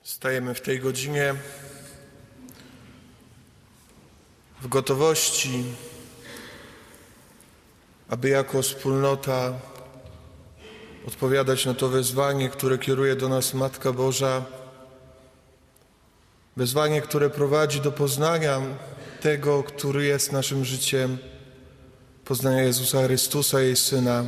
Stajemy w tej godzinie w gotowości, aby jako wspólnota odpowiadać na to wezwanie, które kieruje do nas Matka Boża. Wezwanie, które prowadzi do poznania tego, który jest naszym życiem, poznania Jezusa Chrystusa, jej Syna.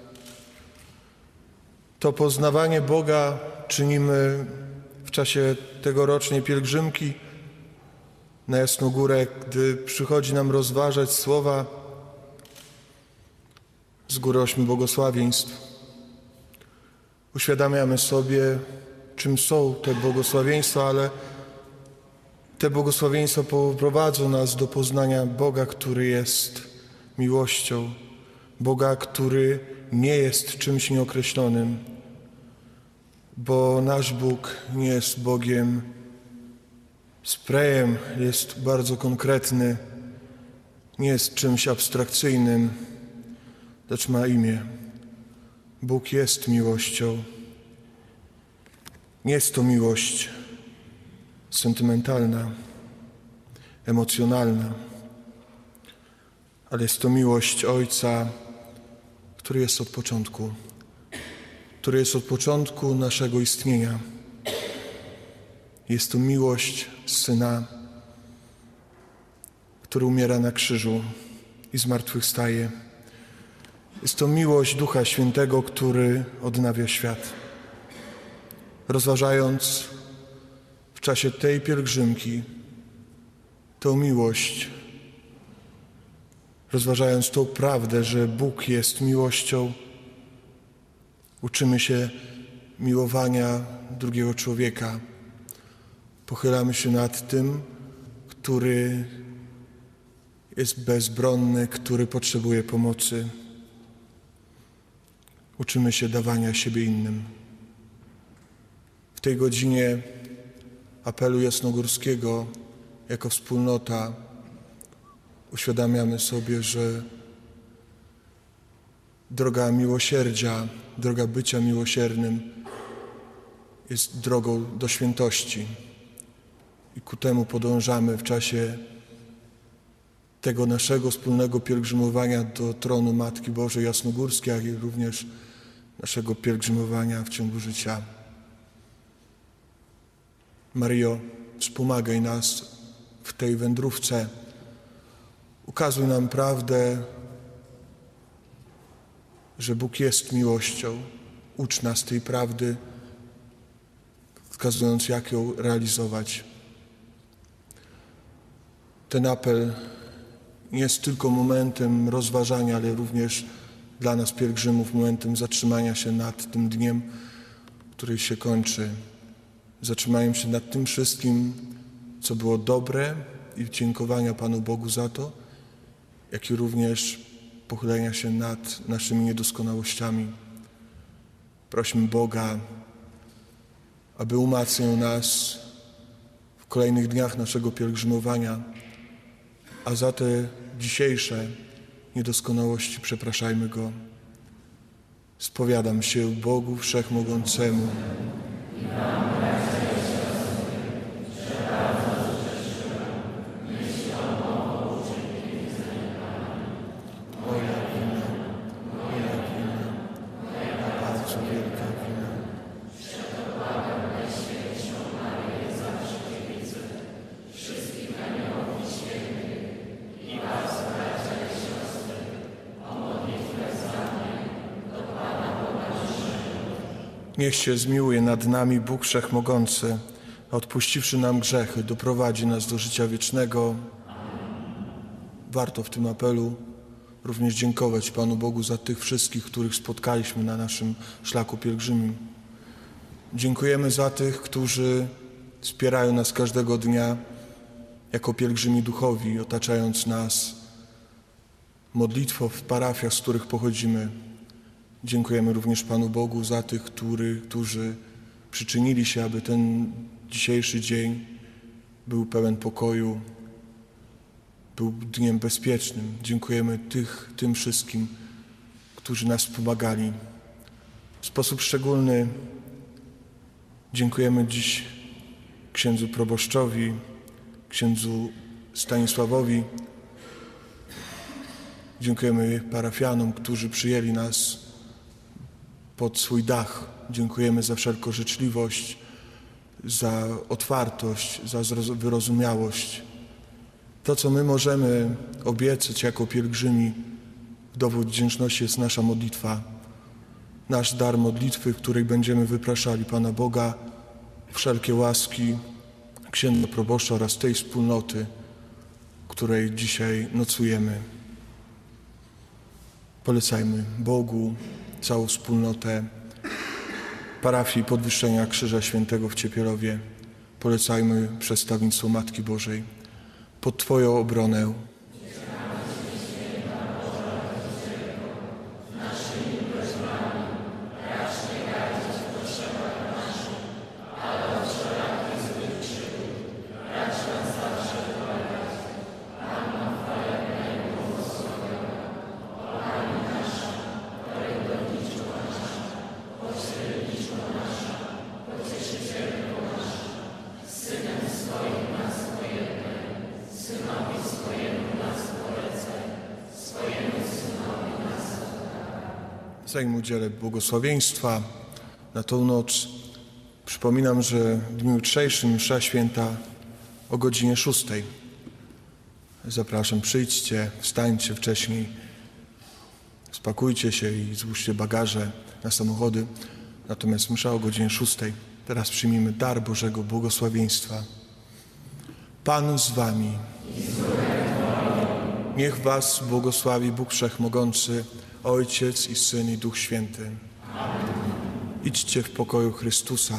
To poznawanie Boga czynimy w czasie tegorocznej pielgrzymki na Jasną Górę, gdy przychodzi nam rozważać słowa z Góry 8 Błogosławieństw. Uświadamiamy sobie, czym są te błogosławieństwa, ale te błogosławieństwa poprowadzą nas do poznania Boga, który jest miłością, Boga, który nie jest czymś nieokreślonym, bo nasz Bóg nie jest Bogiem sprayem, jest bardzo konkretny, nie jest czymś abstrakcyjnym, lecz ma imię. Bóg jest miłością. Nie jest to miłość sentymentalna, emocjonalna, ale jest to miłość Ojca, który jest od początku, który jest od początku naszego istnienia. Jest to miłość Syna, który umiera na krzyżu i zmartwychwstaje. Jest to miłość Ducha Świętego, który odnawia świat. Rozważając w czasie tej pielgrzymki tę miłość, rozważając tą prawdę, że Bóg jest miłością, uczymy się miłowania drugiego człowieka. Pochylamy się nad tym, który jest bezbronny, który potrzebuje pomocy. Uczymy się dawania siebie innym. W tej godzinie apelu jasnogórskiego jako wspólnota uświadamiamy sobie, że droga miłosierdzia, droga bycia miłosiernym jest drogą do świętości. I ku temu podążamy w czasie tego naszego wspólnego pielgrzymowania do tronu Matki Bożej Jasnogórskiej, jak i również naszego pielgrzymowania w ciągu życia. Maryjo, wspomagaj nas w tej wędrówce. Ukazuj nam prawdę, że Bóg jest miłością. Ucz nas tej prawdy, wskazując, jak ją realizować. Ten apel nie jest tylko momentem rozważania, ale również dla nas pielgrzymów momentem zatrzymania się nad tym dniem, który się kończy. Zatrzymają się nad tym wszystkim, co było dobre i dziękowania Panu Bogu za to, jak i również pochylenia się nad naszymi niedoskonałościami. Prośmy Boga, aby umacniał nas w kolejnych dniach naszego pielgrzymowania, a za te dzisiejsze niedoskonałości przepraszajmy Go. Spowiadam się Bogu Wszechmogącemu. Niech się zmiłuje nad nami Bóg Wszechmogący, a odpuściwszy nam grzechy, doprowadzi nas do życia wiecznego. Warto w tym apelu również dziękować Panu Bogu za tych wszystkich, których spotkaliśmy na naszym szlaku pielgrzymim. Dziękujemy za tych, którzy wspierają nas każdego dnia jako pielgrzymi duchowi, otaczając nas modlitwą w parafiach, z których pochodzimy. Dziękujemy również Panu Bogu za tych, którzy przyczynili się, aby ten dzisiejszy dzień był pełen pokoju, był dniem bezpiecznym. Dziękujemy tym wszystkim, którzy nas pomagali. W sposób szczególny dziękujemy dziś księdzu proboszczowi, księdzu Stanisławowi. Dziękujemy parafianom, którzy przyjęli nas pod swój dach. Dziękujemy za wszelką życzliwość, za otwartość, za wyrozumiałość. To, co my możemy obiecać jako pielgrzymi, w dowód wdzięczności jest nasza modlitwa. Nasz dar modlitwy, w której będziemy wypraszali Pana Boga, wszelkie łaski księdza proboszcza oraz tej wspólnoty, w której dzisiaj nocujemy. Polecajmy Bogu całą wspólnotę parafii Podwyższenia Krzyża Świętego w Ciepielowie. Polecajmy przedstawieństwo Matki Bożej. Pod Twoją obronę Zanim udzielę błogosławieństwa na tą noc, przypominam, że w dniu jutrzejszym msza święta o godzinie 6. Zapraszam, przyjdźcie, wstańcie wcześniej, spakujcie się i złóżcie bagaże na samochody. Natomiast msza o godzinie 6. Teraz przyjmijmy dar Bożego błogosławieństwa. Pan z wami. Niech was błogosławi Bóg Wszechmogący, Ojciec i Syn i Duch Święty. Idźcie w pokoju Chrystusa.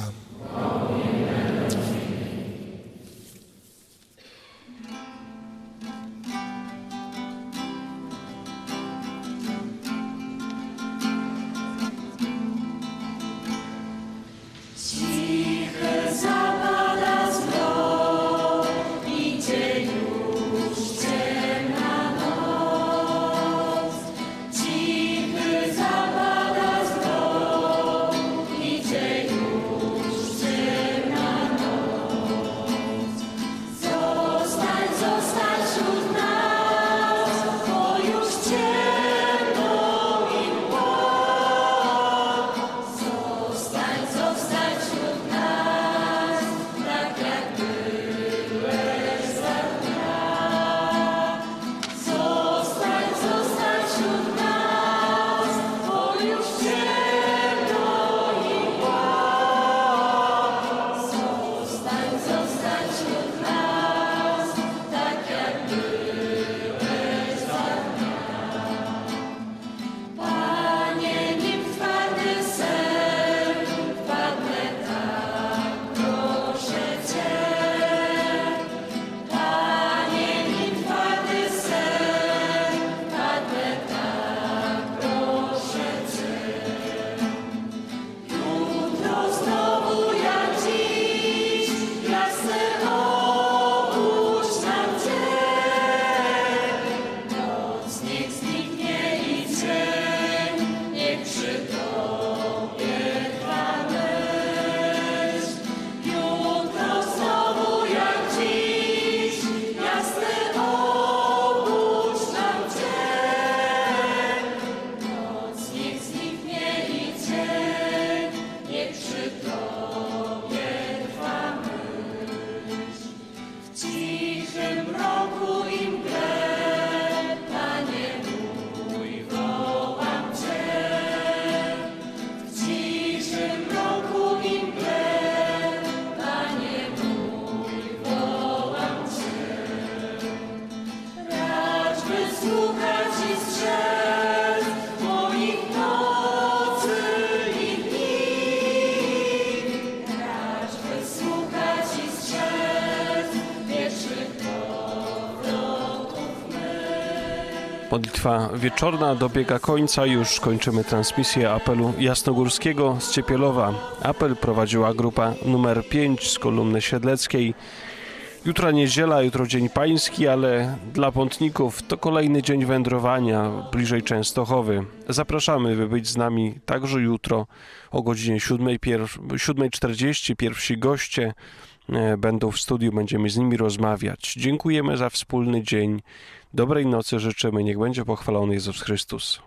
Modlitwa wieczorna dobiega końca, już kończymy transmisję apelu jasnogórskiego z Ciepielowa. Apel prowadziła grupa numer 5 z kolumny siedleckiej. Jutro niedziela, jutro Dzień Pański, ale dla pątników to kolejny dzień wędrowania bliżej Częstochowy. Zapraszamy, by być z nami także jutro o godzinie 7:40. Pierwsi goście będą w studiu, będziemy z nimi rozmawiać. Dziękujemy za wspólny dzień. Dobrej nocy życzymy. Niech będzie pochwalony Jezus Chrystus.